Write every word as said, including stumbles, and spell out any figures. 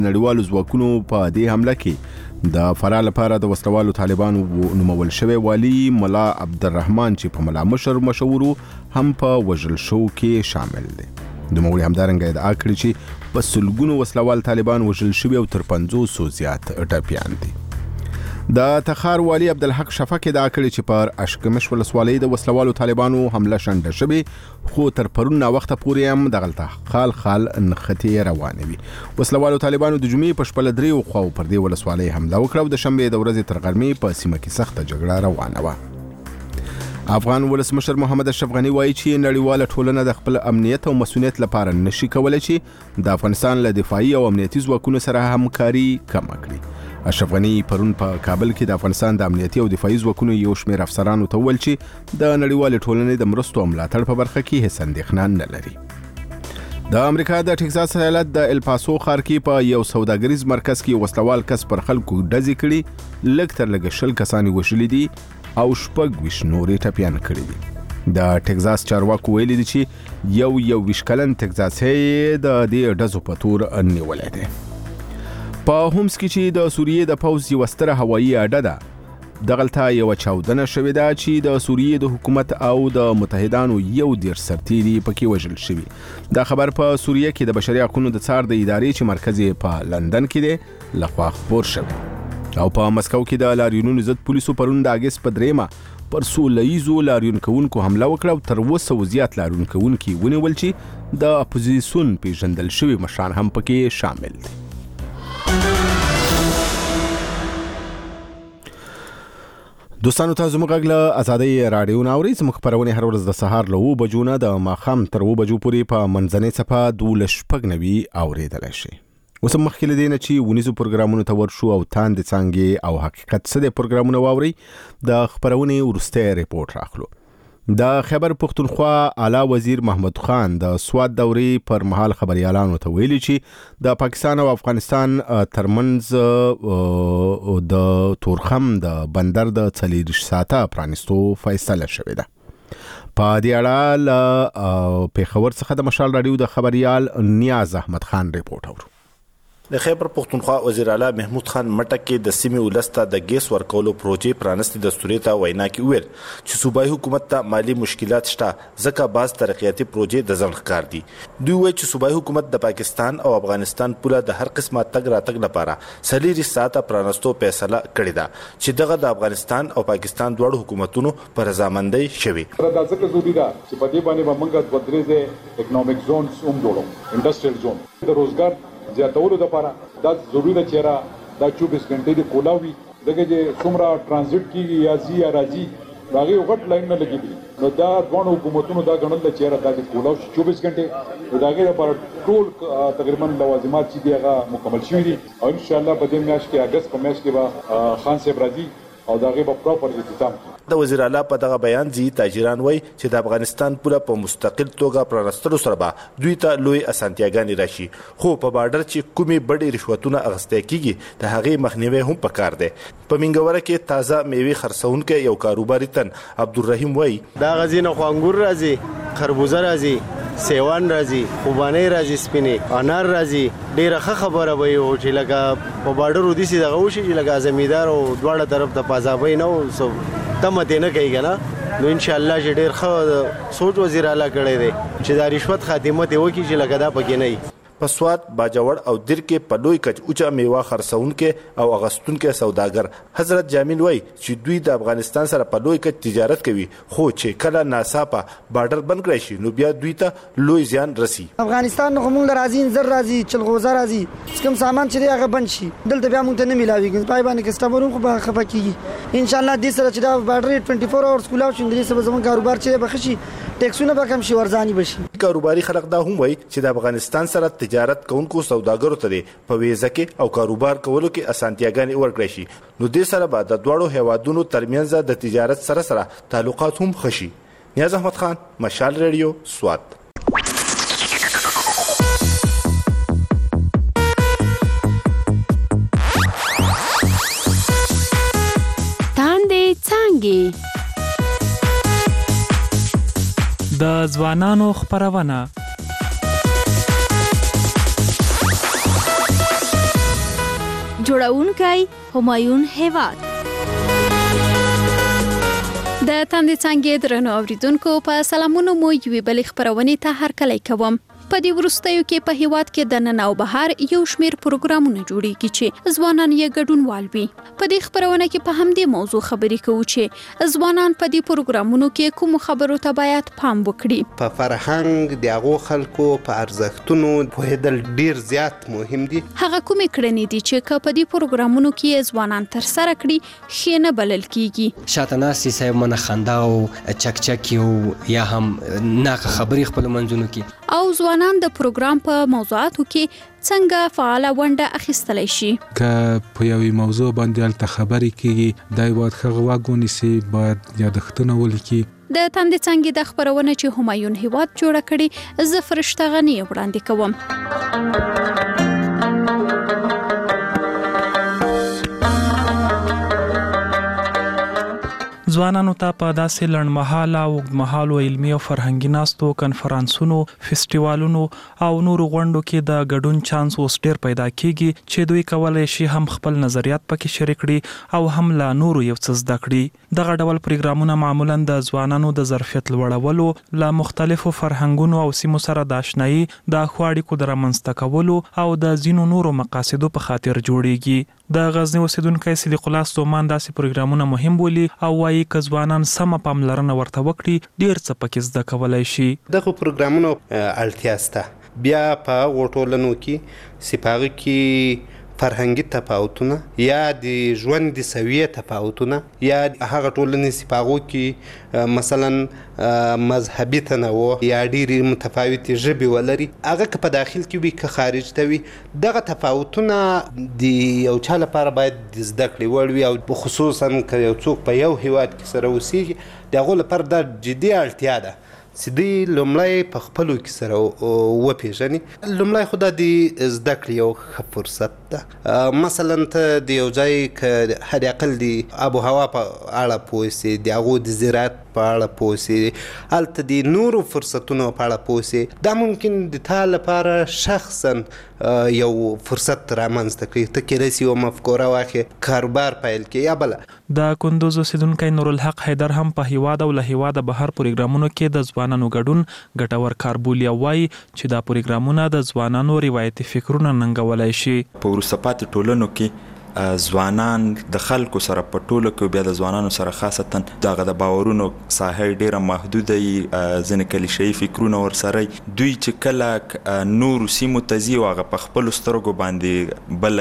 نړیوالو ځواکونو په دې حمله کې د فرار لپاره د وسلوالو طالبانو نومول شوی والي ملا عبدالرحمن چې په ملا مشر مشورو هم په وژل شو کې شامل دی. د موري همدارنګه ادعا کړې چې په سلګونو وسلوال طالبان وژل شوي او تر پنځوسو زیات ټپیان دي. د تخار والي عبدالحق شفق ادعا کړې چې پر اشکمش ولسوالۍ د وسلوالو طالبانو حمله شنډه شوې، خو تر پرون ناوخته پورې هم دغلته خال خال نښتې روانې وي. وسلوالو طالبانو د جمعې په شپه له دریو خواو پر دې ولسوالۍ حمله وکړه او د شنبې د ورځې تر غرمې په سیمه کې سخته جګړه روانه وه. افغان ولسمشر محمد اشرف غني وایي چې نړیواله ټولنه د خپل امنیت او مسؤلیت لپاره نشي کولای چې د افغانستان له دفاعي او امنیتي ځواکونو سره همکاري کم کړي. اشرف غني پرون په کابل کې د افغانستان د امنیتي او دفاعي ځواکونو یو شمېر افسرانو ته وویل چې د نړیوالې ټولنې د مرستو او ملاتړ په برخه کې هیڅ اندېښنه نه لري. د امریکا د ټکساس ایالت د الپاسو ښار کې په یو سوداګریز مرکز کې وسلوال کس پر خلکو ډزې کړي، لږ تر لږه شل کسان وژلي دي او شپږ ویشت نورې ټپیان کړي دي. د ټکساس چارواکو ویلي دي چې یو یو ویشت کلن ټکساسي د دې ډزو په تور نیولی دی. په هومس کې چې د سوریې د پوځ یوه ستره هوایي اډه ده، دغلته یوه چاودنه شوې ده چې د سوریې د حکومت او د متحدانو یو دېرش سرتیري پکې وژل شوي. دا خبر په سوریې کې د بشري حقونو د څار د ادارې چې مرکز یې په لندن کې دی لخوا خپور شوی. او په مسکو کې د لاریونونو ضد پولیسو پرون د اګست په درېیمه پر سوله ییزو لاریون کوونکو حمله وکړه او تر اوه سوو زیات لاریون کوونکي ونیول چې د اپوزیسیون پیژندل شوي مشران هم پکې شامل دي. دوستانو ته زموږ غږ له ازادۍ راډیو نه اورئ. زموږ خپرونې هر ورځ د سهار له اوه بجو نه د ماښام تر اوه بجو پورې په منځنۍ څپه دولس شپږ نوي اورېدلی شي. اوس هم مخکې له دې نه چې ونیزو پروګرامونو ته ورشو او تاندې څانګې او حقیقت څه دی پروګرامونه واورئ، د خپرونې وروستی ریپورټ راخلو. د خیبر پښتونخوا اعلی وزیر محمد خان د سوات دورې پر مهال خبريالانو ته ویلي چې د پاکستان او افغانستان ترمنځ د تورخم د بندر د څلېرویشت ساعته پرانیستو فیصله شوې ده. په دې اړه له پېښور څخه د مشال راډیو د خبريال نیاز احمد خان ریپورټ اورو. د خیبر پښتونخوا وزیر اعلی محمود خان مټک کې د سیمې ولسته د ګیس ورکولو پروژې پرانستې دستوري ته وینا کې ویل چې صوبایي حکومت ته مالی مشکلات شته، ځکه بعض ترقیاتي پروژې د ځنډ ښکار دي. دوی وایي چې صوبایي حکومت د پاکستان او افغانستان پوله د هر قسمه تګ راتګ لپاره څلېرویشت ساعته پرانستو فیصله کړې ده چې دغه د افغانستان او پاکستان دواړو حکومتونو په رضامندۍ شوي. دا ځکه ضروري ده چې په دې باندې به موږ دوه درې ځای اکنامک زونز هم جوړو، انډسټریل زون د روزګار زیاتولو لپاره. دا ضروري ده چې را دا چوبیس غنټې د کولاوي دغه چې څومره ترانزیت کیږي یا زی یا راځي هغه یو غټ لاین نه لګیږي. نو دا دوه حکومتونو دا غنل چې را د کولاو چوبیس غنټې دا غیر لپاره ټول تقریبا لوازمات چې دی هغه مکمل شوي دي او ان شاء الله په دې میاشت کې اگست په میاشت کې به خان صاحب راځي او دا غي په پراپر اختتام. د وزیر اعلی په دغه بیان ځي تاجران وای چې د افغانستان پوله په مستقل توګه پرانستلو سره به دوی ته لوی اسانتیاګانې راشي، خو په بارډر چې کومې بډې رشوتونه اخیستل کیږي د هغې مخنیوی هم پکار دی. په منګوره کې تازه میوې خرڅونکی یو کاروباري تن عبدالرحیم وای دا غزینه خو انګور راځي، خربوزه راځي، سیوان راځي، خوبانه راځي، سپینې انار راځي. ډیره ښه خبره وي چې لکه په بارډر ودی سي دغه وشي چې لکه زمیدار او دواړه طرف ته پازابې نه سو تمته نه کوي کنه. نو ان شاء الله چې ډیر ښه سوچ وزیر اعلی کړی دی چې دا رشوت خاتمه ته وکړي چې لکه دا پکې نه. په سوات، باجوړ او در کې په لوی کچ اوچا میوه خرڅونکو او اغستونکو سوداګر حضرت جامیل وای چې دوی د افغانستان سره په لوی کچ تجارت کوي، خو چې کله ناڅاپه بارډر بند کړی شي نو بیا دوی ته لوی زیان رسی. افغانستان نو موږ راځي زر راځي چلغوزه راځي کوم سامان چې هغه بند شي دلته بیا موږ ته نه ملاويږي، پای باندې کسٹمرونو خو به خفه کیږي. ان شاء الله دې سره چې دا بارډر چوبیس اورز کولاو شي دې سره زموږ کاروبار چې بخشي ټیکسونه به کم شي ورځاني بشي. کاروباري خلک دا هم وای چې د افغانستان سره تجارت کوونکو سوداګرو ته په ویزه کې او کاروبار کولو کې اسانتیاګانې ورکړي شي، نو دې سره به د دواړو هیوادونو ترمنځ د تجارت سره سره تعلقات هم ښه شي. نیاز احمد خان، مشال ریډیو، سوات. تاندې څانګې د ځوانانو خپرونه جوړونکی همایون هیواد. د تاندې څانګې درنو اوریدونکو په سلامونو مو یوې بلې خپرونې ته هرکلی کوم. په دې وروستیو کې په هیواد کې د نن او بهار یو شمیر پروګرامونه جوړیږي چې ځوانان یې ګډونوال وي. په دې خپرونه کې په همدې موضوع خبرې کوو چې ځوانان په دې پروګرامونو کې کوم خبرو ته باید پام وکړي. په فرهنګ د هغو خلکو په ارزښتونو پوهېدل ډیر زیات مهم دي. هغه کومې کړنې دي چې که په دې پروګرامونو کې ځوانان ترسره کړي ښې نه بلل کیږي. شاته ناستې صاحب منه خندا او چکچکي او یا هم ناکه خبرې خپل منځونو کې او ځوانان د پروګرام په موضوعاتو کې څنګه فعاله ونډه اخیستلی شي. که په یوې موضوع باندې هلته خبرې کېږي دی باید ښه غوږ ونیسي، باید یادښتونه ولیکي. د تاندې څانګې د خپرونه چې همایون هیواد جوړه کړې زه فرشته غني وړاندې کوم. ځوانانو ته په داسې لنډمهاله او اوږدمهالو علمي او فرهنګي ناستو، کنفرانسونو، فیسټیوالونو او نورو غونډو کې د ګډون چانس اوس ډیر پیدا کیږي چې دوی کولای شي هم خپل نظریات پکې شریک کړي او هم لا نورو یو څه زده کړي. دغه ډول پروګرامونه معمولا د ځوانانو د ظرفیت لوړولو، له مختلفو فرهنګونو او سیمو سره د آشنایي، د ښو اړیکو د رامنځته کولو او د ځینو نورو مقاصدو په خاطر جوړیږي. د غزنی اوسیدونکی صدیق الله ستومان داسې پروګرامونه مهم بولي او وایي که ځوانان سمه پاملرنه ورته وکړي ډیر څه پکې زده کولی شي. دغه پروګرامونو اړتیا شته. بیا په هغو ټولنو کې چې په هغه کې فرهنګي تفاوتونه یا د ژوند د سویې تفاوتونه یا هغه ټولنې چې په هغو کې مثلا مذهبي تنوع یا ډېرې متفاوتې ژبې ولري، هغه که په داخل کې وي که خارج ته وي، دغه تفاوتونه د یو چا لپاره باید د زده کړې وړ وي او خصوصا که یو څوک په یو هیواد کې سره اوسېږي د هغو لپاره دا جدي اړتیا ده چې دوی لومړی په خپلو کې سره وپېژني. لومړی خو دا د زده کړې یو ښه فرصت ده. مثلا ته د یو ځای که حد اقل د آب و هوا په اړه پوه سې، د هغو د زراعت په اړه پوه سې، هلته د نورو فرصتونو په اړه پوه سې، دا ممکن د تا لپاره شخصا یو فرصت رامنځته کړي. ته کېدای سي یوه مفکوره واخلې، کاروبار پیل کړې یا بله. د کندوز اوسیدونکی نورالحق حیدر هم په هیواد او له هیواده بهر پروګرامونو کې د ځوانانو ګډون ګټور کار بولي او وایي چې دا پروګرامونه د ځوانانو روایتي فکرونه ننګولی شي. په وروسته پاتې ټولنو کې ځوانان د خلکو سره په ټولو کې، بیا د ځوانانو سره خاصتا دغه د باورونو ساحه ډیره محدوده وي، ځینې کلیشه‌ایي فکرونه ورسره دوی چې کله نورو سیمو ته ځي او هغه په خپلو سترګو باندې بله